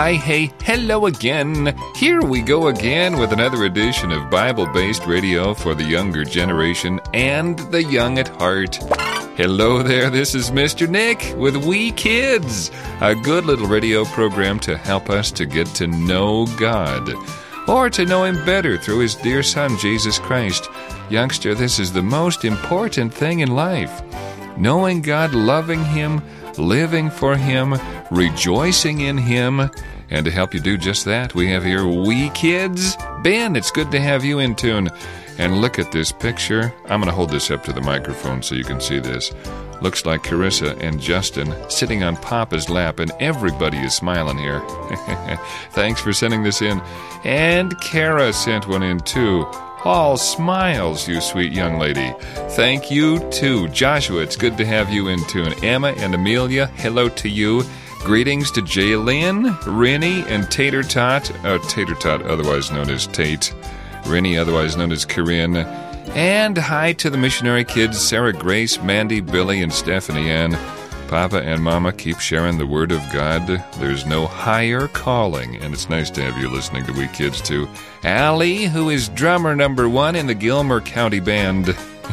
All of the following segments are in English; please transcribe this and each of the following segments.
Why, hey, hello again. Here we go again with another edition of Bible-based radio for the younger generation and the young at heart. Hello there, this is Mr. Nick with We Kids, a good little radio program to help us to get to know God, or to know Him better through His dear Son, Jesus Christ. Youngster, this is the most important thing in life. Knowing God, loving Him, living for Him, rejoicing in Him, and to help you do just that, we have here We Kids. Ben, it's good to have you in tune. And look at this picture. I'm going to hold this up to the microphone so you can see this. Looks like Carissa and Justin sitting on Papa's lap, and everybody is smiling here. Thanks for sending this in. And Kara sent one in too. All smiles, you sweet young lady. Thank you, too. Joshua, it's good to have you in tune. Emma and Amelia, hello to you. Greetings to Jaylyn, Rennie, and Tater Tot. Tater Tot, otherwise known as Tate. Rennie, otherwise known as Corinne. And hi to the missionary kids, Sarah Grace, Mandy, Billy, and Stephanie Ann. Papa and Mama, keep sharing the Word of God. There's no higher calling, and it's nice to have you listening to We Kids, too. Allie, who is drummer number 1 in the Gilmer County Band.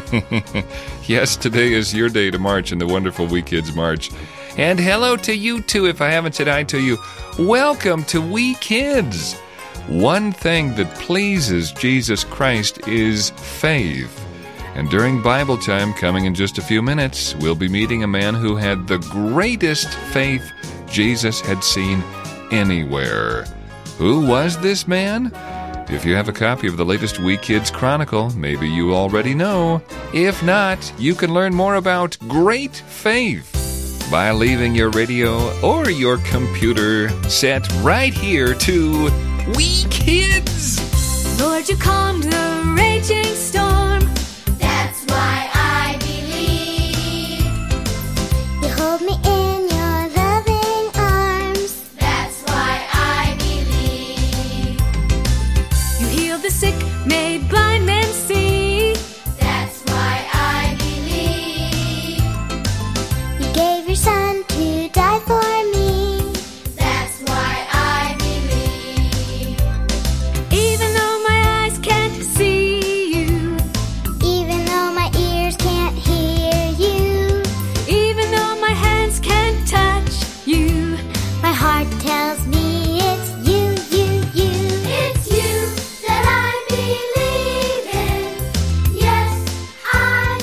Yes, today is your day to march in the wonderful We Kids March. And hello to you, too, if I haven't said hi to you. Welcome to We Kids. One thing that pleases Jesus Christ is faith. And during Bible time, coming in just a few minutes, we'll be meeting a man who had the greatest faith Jesus had seen anywhere. Who was this man? If you have a copy of the latest We Kids Chronicle, maybe you already know. If not, you can learn more about great faith by leaving your radio or your computer set right here to We Kids. Lord, you calmed the raging storm. That's why I believe. You hold me in your loving arms. That's why I believe. You healed the sick, made blind men see. That's why I believe. You gave your Son to die for me. That's why I believe. Even though my eyes can't see you, Even though my ears can't hear you, even though my hands can't touch you, my heart tells me it's you. It's you that I believe in. Yes, I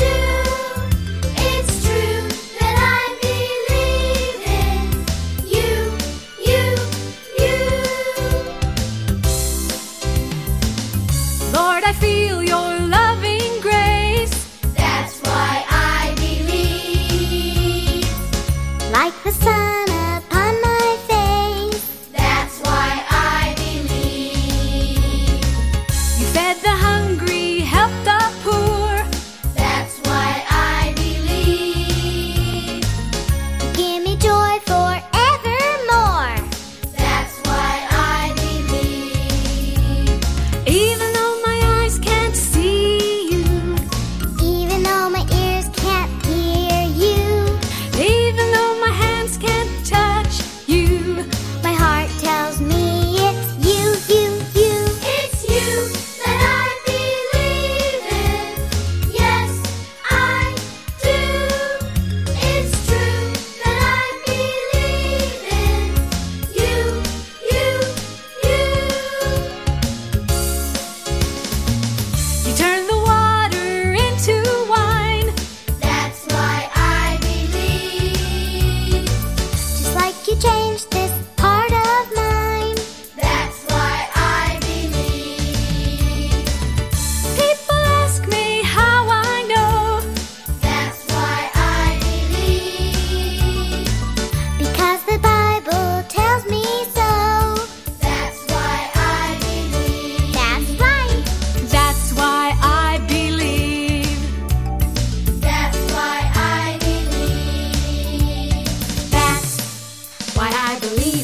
do. It's true that I believe in you. Lord, I feel your loving grace. That's why I believe. Like the sun upon my face. That's why I believe. You fed the hungry, helped the poor. That's why I believe. Give me joy forevermore. That's why I believe. Even though my eyes can't see you, Even though my ears can't hear you, even though my hands can't touch you, my heart tells me it's you. It's you that I believe in. Yes, I do. It's true that I believe in you. you turn the water into wine. That's why I believe. Just like you changed this heart of mine. That's why I believe. People ask me how I know. That's why I believe. Because the Bible tells me so. That's why I believe. That's right. That's why I believe. That's why I believe. That's why I believe.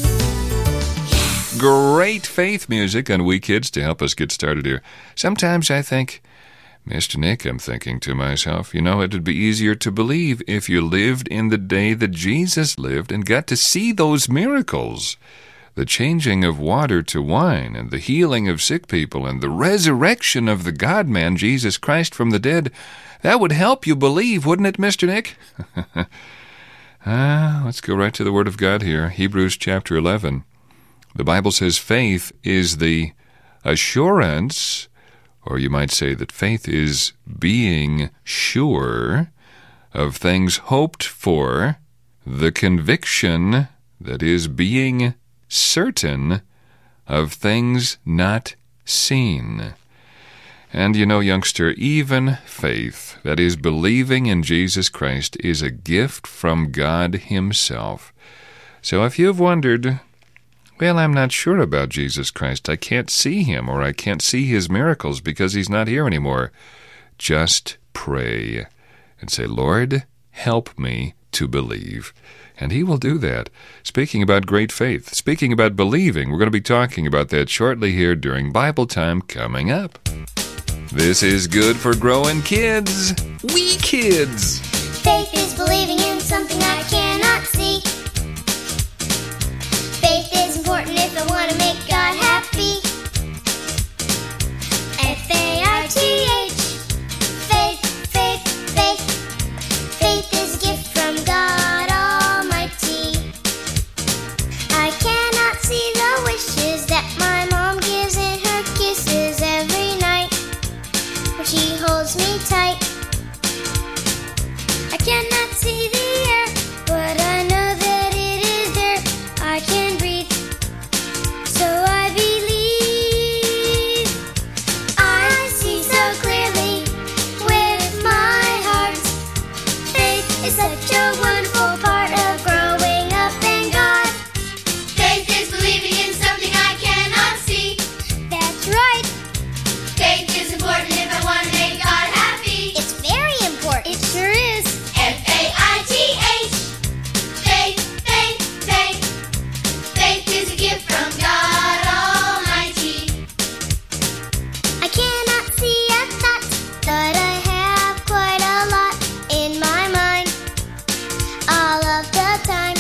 Great faith music on We Kids to help us get started here. Sometimes I think, Mr. Nick, I'm thinking to myself, it'd be easier to believe if you lived in the day that Jesus lived and got to see those miracles. the changing of water to wine, and the healing of sick people, and the resurrection of the God-man, Jesus Christ, from the dead, that would help you believe, wouldn't it, Mr. Nick? Let's go right to the Word of God here. Hebrews chapter 11. The Bible says faith is the assurance, or you might say that faith is being sure of things hoped for, the conviction, that is, being certain of things not seen. And you know, youngster, even faith, that is, believing in Jesus Christ, is a gift from God Himself. So if you've wondered, well, I'm not sure about Jesus Christ, I can't see Him, or I can't see His miracles because He's not here anymore, just pray and say, Lord, help me to believe. And He will do that. Speaking about great faith, speaking about believing, we're going to be talking about that shortly here during Bible time coming up. This is good for growing kids. We kids. Faith is believing in something I cannot see. Faith is important if I want to make God happy. F-A-I-T-H. Faith, faith, faith. Faith is a gift from God Almighty. I cannot see the wishes that my mom gives in her kisses every night. She holds me tight. I cannot see the air, but I know that it is there. I can breathe, so I believe. I see so clearly with my heart. Faith is such a wonderful part of growing up in God. Faith is believing in something I cannot see. That's right. Faith is important if I want to make God happy. It's very important. It sure is. F-A-I-T-H. Faith, faith, faith. Faith is a gift from God Almighty. I cannot see a thought, but I have quite a lot in my mind all of the time.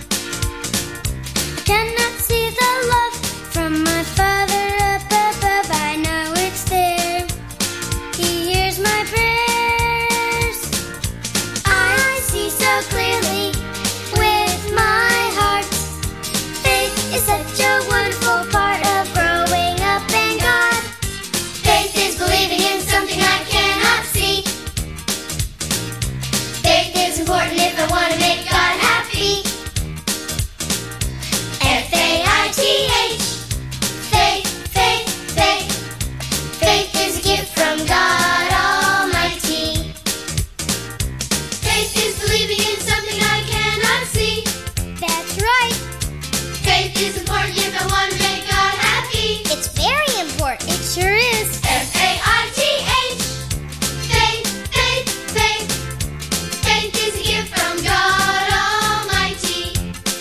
I cannot see the love from my Father up above. I know it's there. He hears my prayers. I see so clearly with my heart. Faith is such a wonderful part of growing up in God. Faith is believing in something I cannot see. Faith is important if I want to make God happy. F-A-I-T-H. Faith, faith, faith. Faith is a gift from God Almighty. Faith is believing in something I cannot see. That's right. Faith is important if I want to make God happy. It's very important. It sure is. F-A-I-T-H. Faith, faith, faith. Faith is a gift from God Almighty.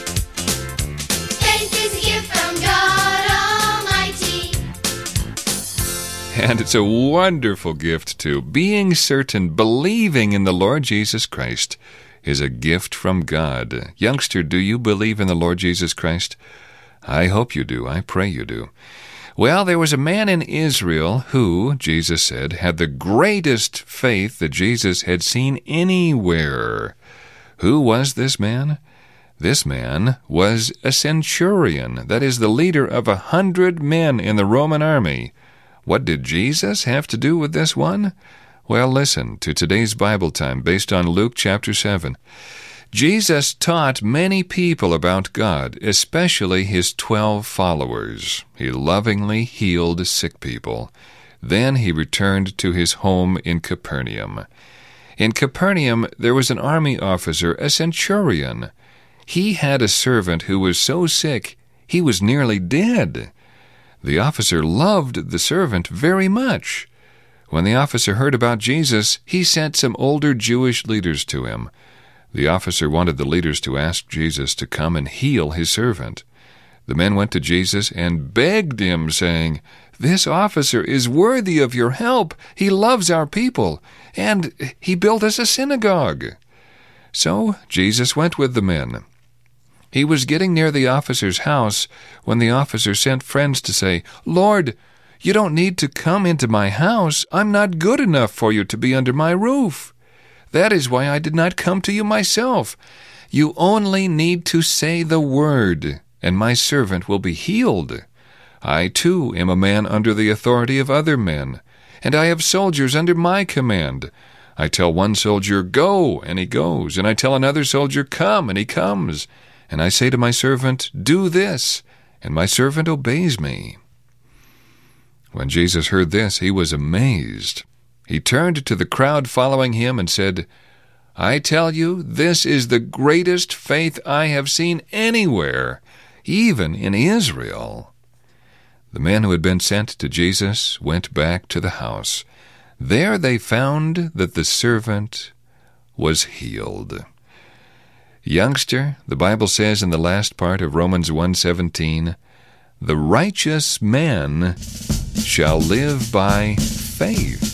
Faith is a gift from God Almighty. And it's a wonderful gift, too. Being certain, believing in the Lord Jesus Christ is a gift from God. Youngster, do you believe in the Lord Jesus Christ? I hope you do. I pray you do. Well, there was a man in Israel who, Jesus said, had the greatest faith that Jesus had seen anywhere. Who was this man? This man was a centurion, that is, the leader of 100 men in the Roman army. What did Jesus have to do with this one? Well, listen to today's Bible time based on Luke chapter 7. Jesus taught many people about God, especially His 12 followers. He lovingly healed sick people. Then He returned to His home in Capernaum. In Capernaum, there was an army officer, a centurion. He had a servant who was so sick, he was nearly dead. The officer loved the servant very much. When the officer heard about Jesus, he sent some older Jewish leaders to him. The officer wanted the leaders to ask Jesus to come and heal his servant. The men went to Jesus and begged him, saying, "This officer is worthy of your help. He loves our people, and he built us a synagogue." So Jesus went with the men. He was getting near the officer's house when the officer sent friends to say, "Lord, you don't need to come into my house. I'm not good enough for you to be under my roof. That is why I did not come to you myself. You only need to say the word, and my servant will be healed. I, too, am a man under the authority of other men, and I have soldiers under my command. I tell one soldier, 'Go,' and he goes, and I tell another soldier, 'Come,' and he comes. And I say to my servant, 'Do this,' and my servant obeys me." When Jesus heard this, he was amazed. He turned to the crowd following him and said, "I tell you, this is the greatest faith I have seen anywhere, even in Israel." The men who had been sent to Jesus went back to the house. There they found that the servant was healed. Youngster, the Bible says in the last part of Romans 1:17, "The righteous man shall live by faith."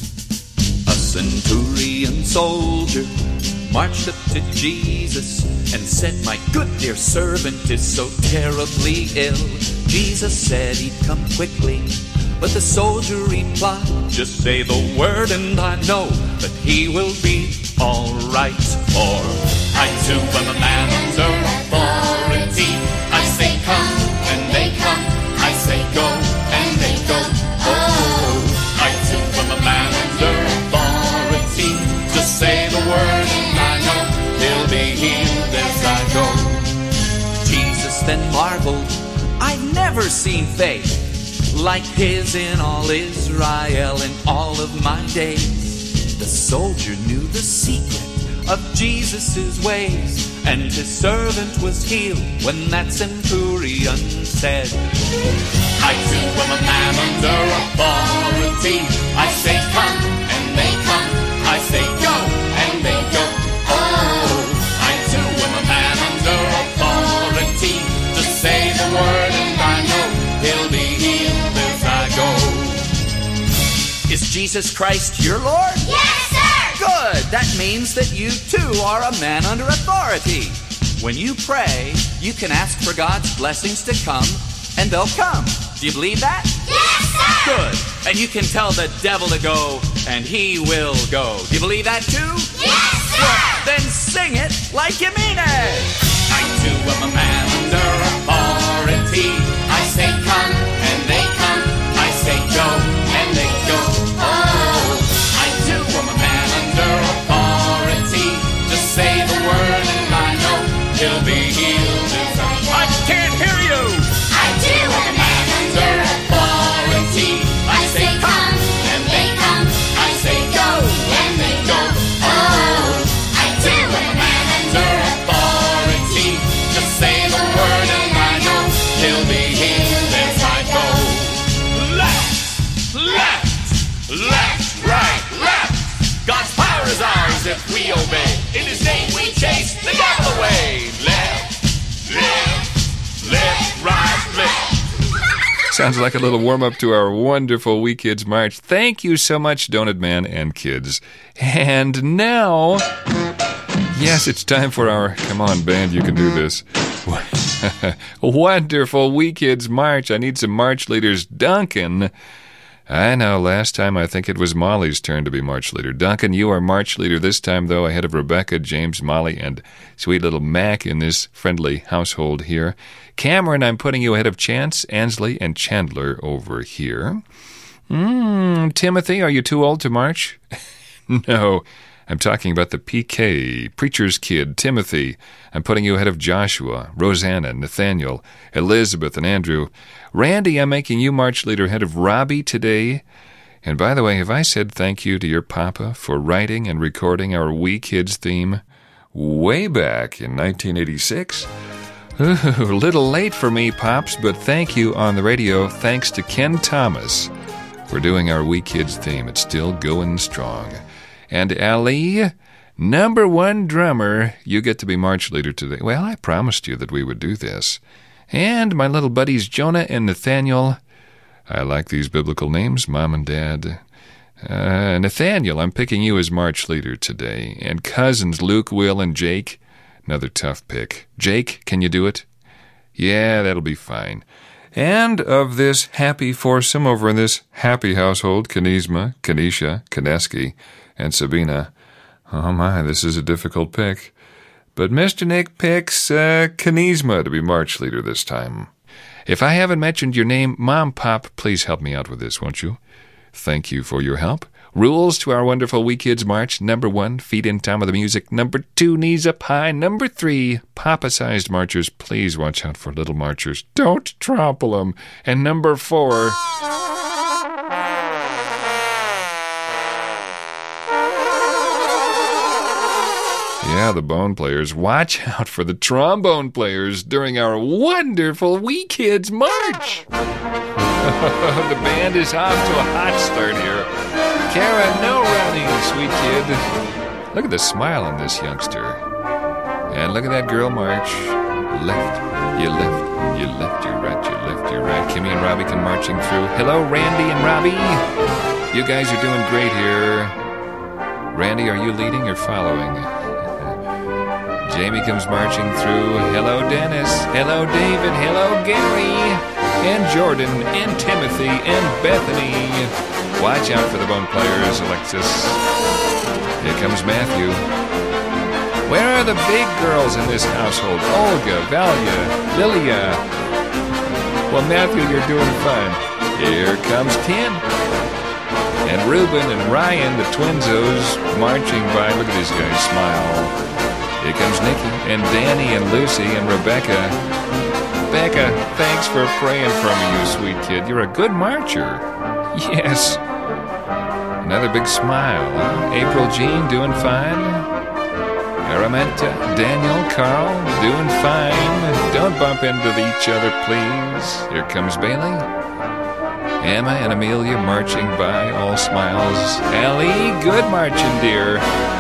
A centurion soldier marched up to Jesus and said, "My good dear servant is so terribly ill." Jesus said he'd come quickly, but the soldier replied, "Just say the word and I know that he will be all right. For I too am a man under authority. I say come and they come. I say go and they go. Oh, I too am a man under authority. Just say the word and I know he'll be healed as I go." Jesus then marveled, "I've never seen faith like his in all Israel in all of my days." The soldier knew the secret of Jesus' ways, and his servant was healed when that centurion said, "I too am a man under authority. I say come and they come. I say go and they go. Oh, I too am a man under authority. Just say the word and I know he'll be healed as I go." Is Jesus Christ your Lord? Yes, sir! Good! That means that you too are a man under authority. When you pray, you can ask for God's blessings to come, and they'll come. Do you believe that? Yes, sir! Good! And you can tell the devil to go, and he will go. Do you believe that too? Yes, sir! Well, then sing it like you mean it! I too am a man under authority. I say come, and they come. I say go, and they go. Oh, I too am a man under authority. Just say the word and I know he'll be healed as I can't hear you! I do am a man under authority. I say come, and they come. I say go, and they go. Oh, I do am a man under authority. Just say the word and I know he'll be healed as I go. Left, left, left, right, left. God's power is ours if we obey. In his name we chase the devil away. Left, left, left, right, left. Sounds like a little warm-up to our wonderful We Kids March. Thank you so much, Donut Man and kids. And now, yes, it's time for our, come on, band, you can do this. Wonderful We Kids March. I need some March leaders. Duncan. I know, last time I think it was Molly's turn to be March leader. Duncan, you are March leader this time, though, ahead of Rebecca, James, Molly, and sweet little Mac in this friendly household here. Cameron, I'm putting you ahead of Chance, Ansley, and Chandler over here. Timothy, are you too old to march? No, I'm talking about the PK, preacher's kid, Timothy. I'm putting you ahead of Joshua, Rosanna, Nathaniel, Elizabeth, and Andrew. Randy, I'm making you March leader ahead of Robbie today. And by the way, have I said thank you to your papa for writing and recording our We Kids theme way back in 1986? Ooh, a little late for me, Pops, but thank you on the radio. Thanks to Ken Thomas for doing our We Kids theme. It's still going strong. And Ali, #1 drummer, you get to be March leader today. Well, I promised you that we would do this. And my little buddies Jonah and Nathaniel. I like these biblical names, Mom and Dad. Nathaniel, I'm picking you as March leader today. And cousins Luke, Will, and Jake. Another tough pick. Jake, can you do it? Yeah, that'll be fine. And of this happy foursome over in this happy household, Kenesma, Kenesha, Keneski, and Sabina. Oh my, this is a difficult pick. But Mr. Nick picks Kenesma to be march leader this time. If I haven't mentioned your name, Mom, Pop, please help me out with this, won't you? Thank you for your help. Rules to our wonderful We Kids March. Number 1, feet in time with the music. Number 2, knees up high. Number 3, Papa-sized marchers. Please watch out for little marchers. Don't trample them. And number 4... Yeah, the bone players. Watch out for the trombone players during our wonderful We Kids March. The band is off to a hot start here. Kara, no running, sweet kid. Look at the smile on this youngster. And look at that girl march. Left, you left, you left, you right, you left, you right. Kimmy and Robbie come marching through. Hello, Randy and Robbie. You guys are doing great here. Randy, are you leading or following? Jamie comes marching through. Hello, Dennis. Hello, David. Hello, Gary. And Jordan. And Timothy. And Bethany. Watch out for the bone players, Alexis. Here comes Matthew. Where are the big girls in this household? Olga, Valia, Lilia. Well, Matthew, you're doing fine. Here comes Tim. And Reuben and Ryan, the twinzos, marching by. Look at these guys smile. Here comes Nikki, and Danny, and Lucy, and Rebecca. Becca, thanks for praying for me, you sweet kid. You're a good marcher. Yes. Another big smile. April Jean, doing fine. Araminta, Daniel, Carl, doing fine. Don't bump into each other, please. Here comes Bailey. Emma and Amelia marching by, all smiles. Ellie, good marching, dear.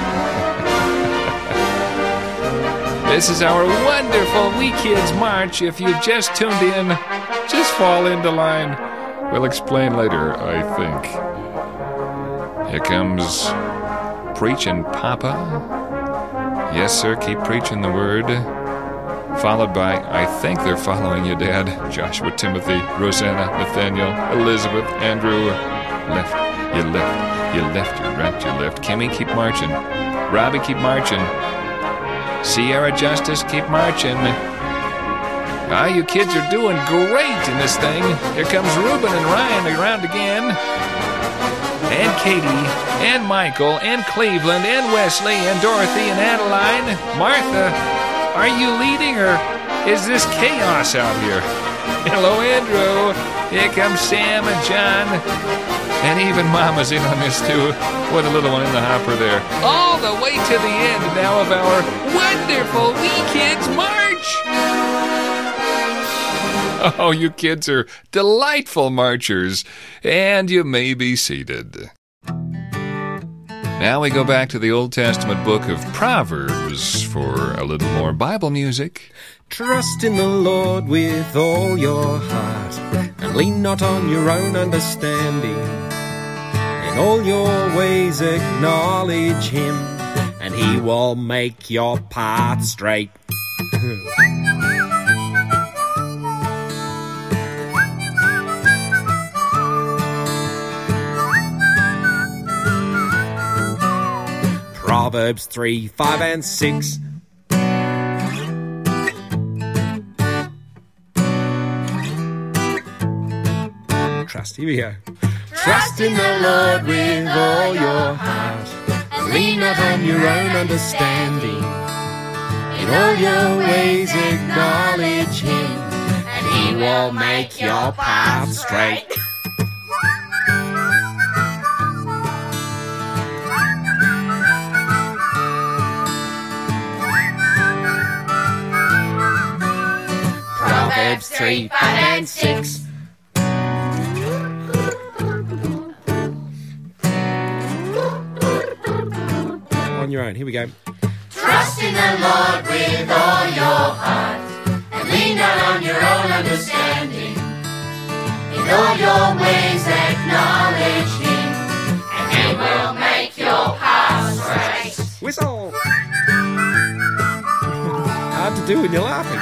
This is our wonderful We Kids March. If you've just tuned in, just fall into line. We'll explain later, I think. Here comes Preachin' Papa. Yes, sir, keep preaching the word. Followed by, I think they're following you, Dad. Joshua, Timothy, Rosanna, Nathaniel, Elizabeth, Andrew. Left, you left, you left, you right, you left. Kimmy, keep marching. Robbie, keep marching. Sierra Justice, keep marching. Ah, you kids are doing great in this thing. Here comes Reuben and Ryan around again. And Katie, and Michael, and Cleveland, and Wesley, and Dorothy, and Adeline. Martha, are you leading, or is this chaos out here? Hello, Andrew. Here comes Sam and John. And even Mama's in on this, too, with a little one in the hopper there. All the way to the end now of our wonderful We Kids March. Oh, you kids are delightful marchers, and you may be seated. Now we go back to the Old Testament book of Proverbs for a little more Bible music. Trust in the Lord with all your heart, and lean not on your own understanding. In all your ways acknowledge him, and he will make your path straight. Proverbs 3, 5 and 6. Trust, here we go. Trust in the Lord with all your heart, and lean not on your own understanding. In all your ways acknowledge him, and he will make your path straight. Proverbs 3, 5 and 6. On your own, here we go. Trust in the Lord with all your heart, and lean not on your own understanding. In all your ways acknowledge him, and he will make your path straight. Whistle! do when you're laughing.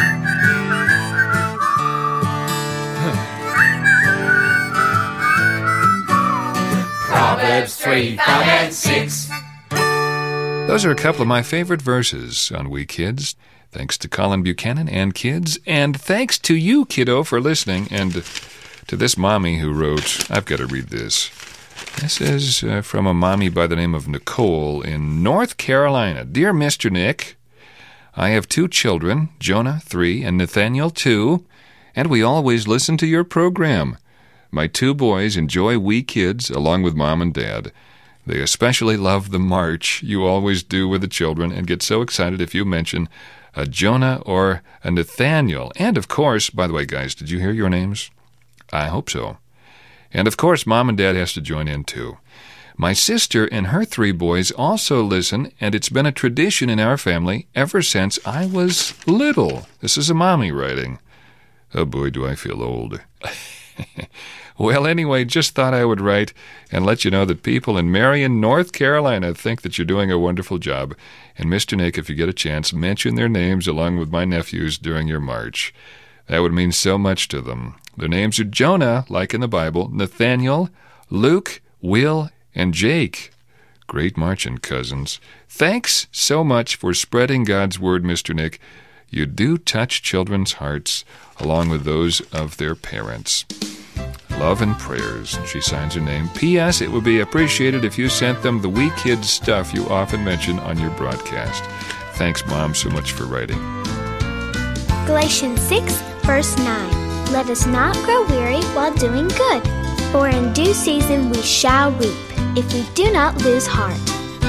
Proverbs 3, 5, and 6. Those are a couple of my favorite verses on We Kids. Thanks to Colin Buchanan and kids, and thanks to you, kiddo, for listening, and to this mommy who wrote, I've got to read this. This is from a mommy by the name of Nicole in North Carolina. Dear Mr. Nick, I have 2 children, Jonah, 3, and Nathaniel, 2, and we always listen to your program. My 2 boys enjoy We Kids along with Mom and Dad. They especially love the march you always do with the children and get so excited if you mention a Jonah or a Nathaniel. And, of course, by the way, guys, did you hear your names? I hope so. And, of course, Mom and Dad has to join in, too. My sister and her 3 boys also listen, and it's been a tradition in our family ever since I was little. This is a mommy writing. Oh, boy, do I feel old. Well, anyway, just thought I would write and let you know that people in Marion, North Carolina think that you're doing a wonderful job. And Mr. Nick, if you get a chance, mention their names along with my nephews during your march. That would mean so much to them. Their names are Jonah, like in the Bible, Nathaniel, Luke, Will, and Jake. Great marching, cousins. Thanks so much for spreading God's word, Mr. Nick. You do touch children's hearts along with those of their parents. Love and prayers. She signs her name. P.S. It would be appreciated if you sent them the We Kids stuff you often mention on your broadcast. Thanks, Mom, so much for writing. Galatians 6, verse 9. Let us not grow weary while doing good, for in due season we shall reap, if we do not lose heart.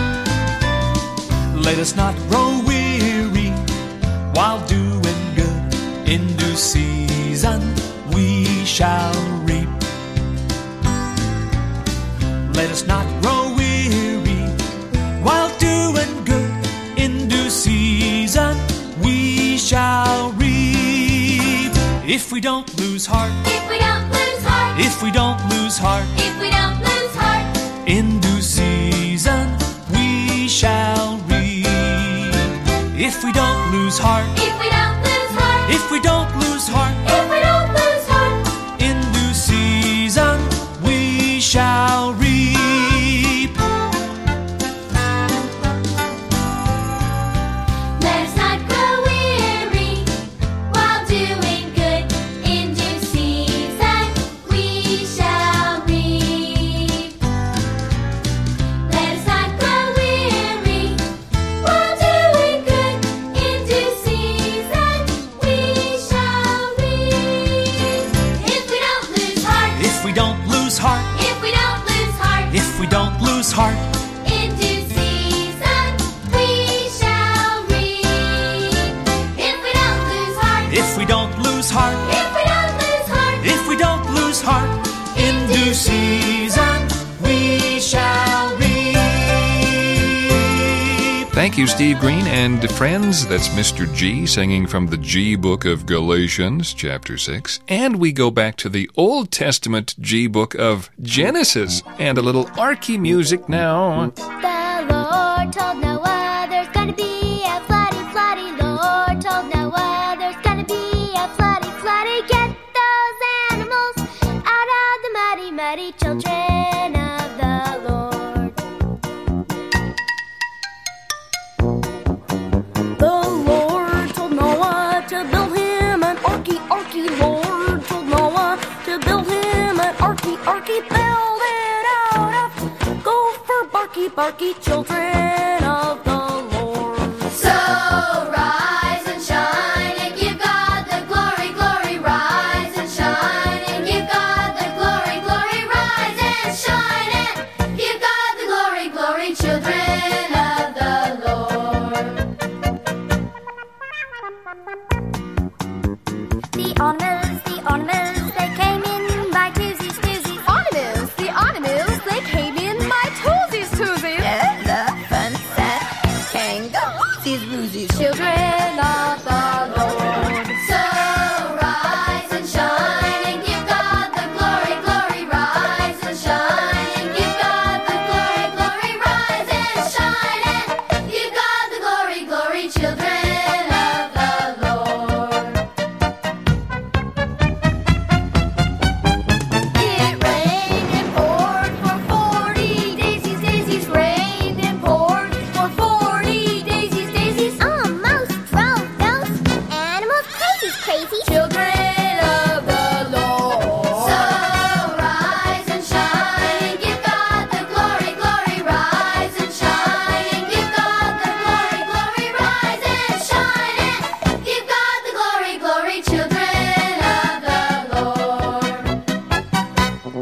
Let us not grow weary while doing good. In due season we shall reap. Let us not grow weary while doing good. In due season we shall reap. If we don't lose heart, If we don't lose heart, if we don't lose heart, if we don't lose heart, in due season we shall reap. If we don't lose heart, if we don't lose heart, if we don't lose heart, if we don't lose heart, in due season we shall reap. let us not grow weary while doing good. In due season we shall reap. Let us not grow weary while doing good. In due season we shall reap. If we don't lose heart, If we don't lose heart, if we don't lose heart, if we don't lose heart, in due season we shall reap. If we don't lose heart, if we don't lose heart, if we don't lose heart, if we don't lose heart, in due season we shall reap. Thank you, Steve Green and friends. That's Mr. G singing from the G book of Galatians, chapter 6. And we go back to the Old Testament G book of Genesis. And a little Arky music now. The Lord told Noah there's gonna be a floody, floody. Lord told Noah there's gonna be a floody, floody. Get those animals out of the muddy, muddy children of the Lord. The Lord told Noah to build him an arky, arky. Lord told Noah to build him an arky, arky. Build it out of gopher, barky, barky children of the Lord. so rise and shine and give God the glory, glory. Rise and shine and give God the glory, glory. Rise and shine and give God the glory, glory. Children of the Lord. The ornaments, they came in by twosies, twosies. The ornaments, they came in by twosies, twosies. Elephants and kangaroos, these Children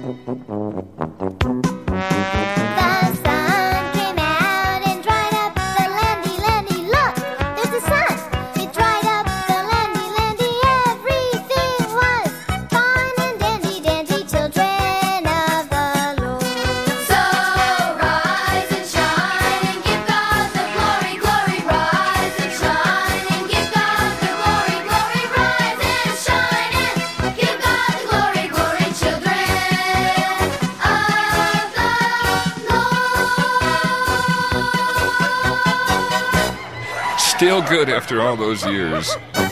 The sun came out and dried up the landy. Look, there's the sun. It dried up the landy. Everything was fine and dandy, children of the Lord. So rise and shine and give God the glory, glory. Rise and shine and give God the glory, glory. Rise and shine and give God the glory, glory. Children of the Lord. Still good after all those years.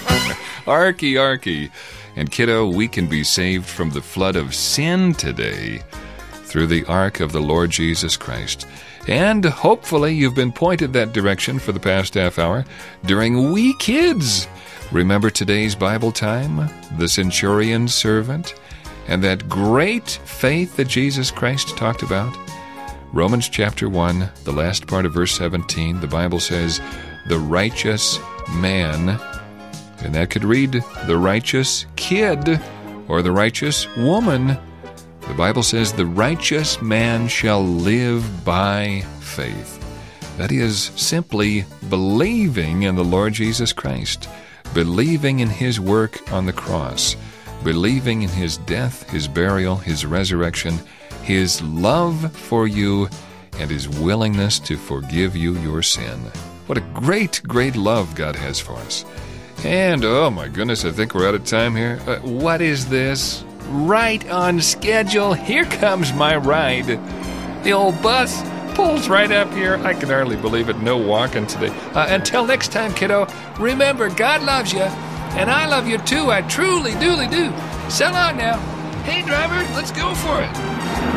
Arky. And kiddo, we can be saved from the flood of sin today through the ark of the Lord Jesus Christ. And hopefully you've been pointed that direction for the past half hour during We Kids. Remember today's Bible time, the centurion's servant, and that great faith that Jesus Christ talked about? Romans chapter 1, the last part of verse 17, the Bible says, the righteous man, and that could read the righteous kid or the righteous woman. The Bible says the righteous man shall live by faith. That is simply believing in the Lord Jesus Christ, believing in his work on the cross, believing in his death, his burial, his resurrection, his love for you, and his willingness to forgive you your sin. What a great, great love God has for us. And, oh my goodness, I think we're out of time here. What is this? Right on schedule. Here comes my ride. The old bus pulls right up here. I can hardly believe it. No walking today. Until next time, kiddo, remember, God loves you, and I love you too. I truly, duly do. So long now. Hey, driver, let's go for it.